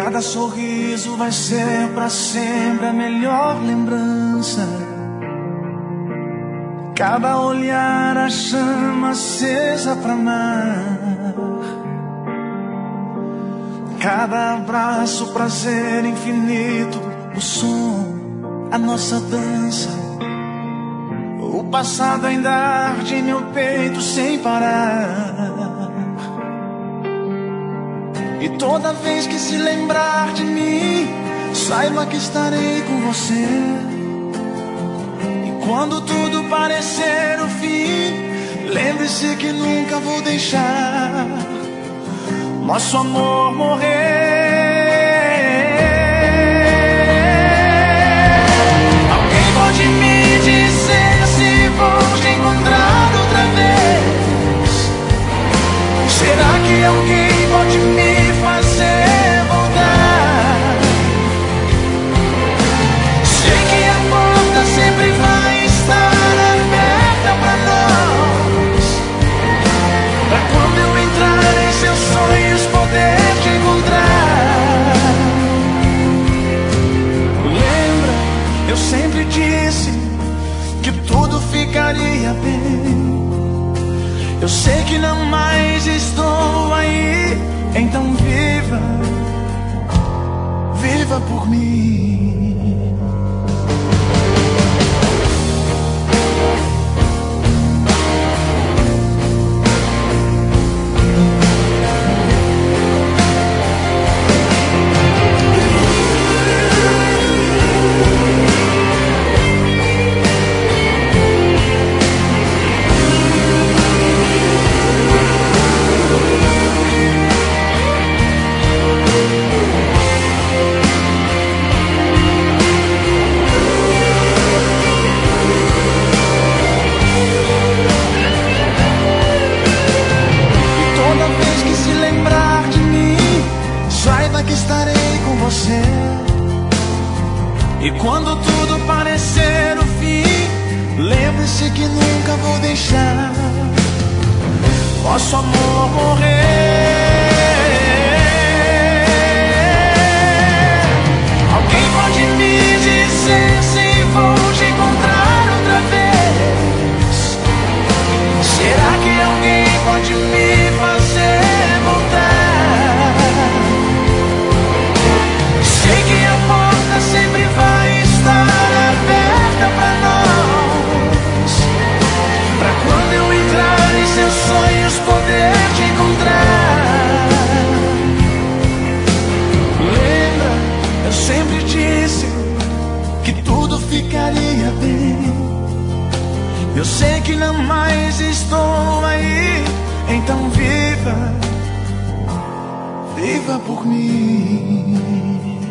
Cada sorriso vai ser pra sempre a melhor lembrança. Cada olhar a chama acesa pra amar. Cada abraço, prazer infinito. O som, a nossa dança. O passado ainda arde em meu peito sem parar. E toda vez que se lembrar de mim, saiba que estarei com você. E quando tudo parecer o fim, lembre-se que nunca vou deixar nosso amor morrer. Alguém pode me dizer se vou te encontrar outra vez? Será que alguém pode me fazer voltar? Sei que a porta sempre vai estar aberta pra nós, pra quando eu entrar em seus sonhos poder te encontrar. Lembra, eu sempre disse que tudo ficaria bem. Eu sei que não mais estou aí, então viva, viva por mim. Que estarei com você. E quando tudo parecer o fim, lembre-se que nunca vou deixar nosso amor morrer. Alguém pode me dizer se vou te encontrar outra vez? Será que alguém pode me fazer voltar? Sei que a porta sempre vai estar aberta pra nós, pra quando eu entrar em seus sonhos poder te encontrar. Lembra, eu sempre disse que tudo ficaria bem. Eu sei que não mais estou aí, então viva, viva por mim.